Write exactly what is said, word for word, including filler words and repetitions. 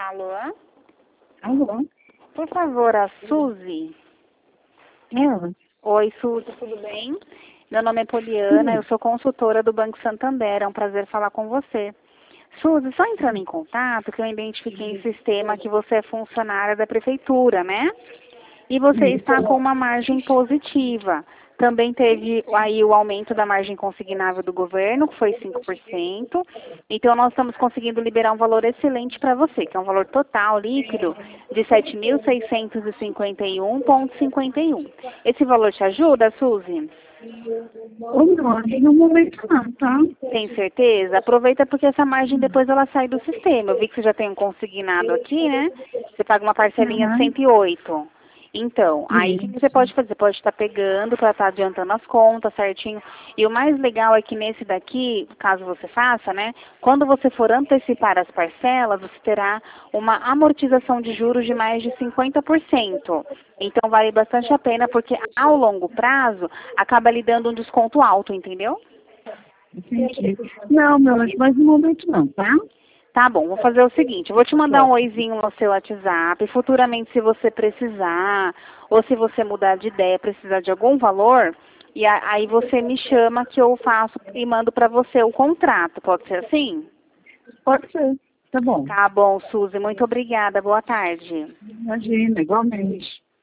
Alô? Alô? Por favor, a Suzy. Ela? Oi, Suzy, tudo bem? Meu nome é Poliana, Sim. eu sou consultora do Banco Santander, é um prazer falar com você. Suzy, só entrando em contato, que eu identifiquei em sistema que você é funcionária da prefeitura, né? E você está com uma margem positiva. Também teve aí o aumento da margem consignável do governo, que foi cinco por cento. Então, nós estamos conseguindo liberar um valor excelente para você, que é um valor total líquido de sete mil seiscentos e cinquenta e um vírgula cinquenta e um. Esse valor te ajuda, Suzy? Ou não, no momento não, tá? Tem certeza? Aproveita porque essa margem depois ela sai do sistema. Eu vi que você já tem um consignado aqui, né? Você paga uma parcelinha de Uhum. cento e oito. Então, aí o que que você Isso. pode fazer? Você pode estar pegando para estar adiantando as contas certinho. E o mais legal é que nesse daqui, caso você faça, né? Quando você for antecipar as parcelas, você terá uma amortização de juros de mais de cinquenta por cento. Então, vale bastante a pena porque ao longo prazo acaba lhe dando um desconto alto, entendeu? Entendi. Não, meu anjo, mas no momento não, tá? Tá bom, vou fazer o seguinte, eu vou te mandar um oizinho no seu WhatsApp, futuramente se você precisar, ou se você mudar de ideia, precisar de algum valor, e a- aí você me chama que eu faço e mando para você o contrato, pode ser assim? Pode ser. Tá bom. Tá bom, Suzy, muito obrigada, boa tarde. Imagina, igualmente.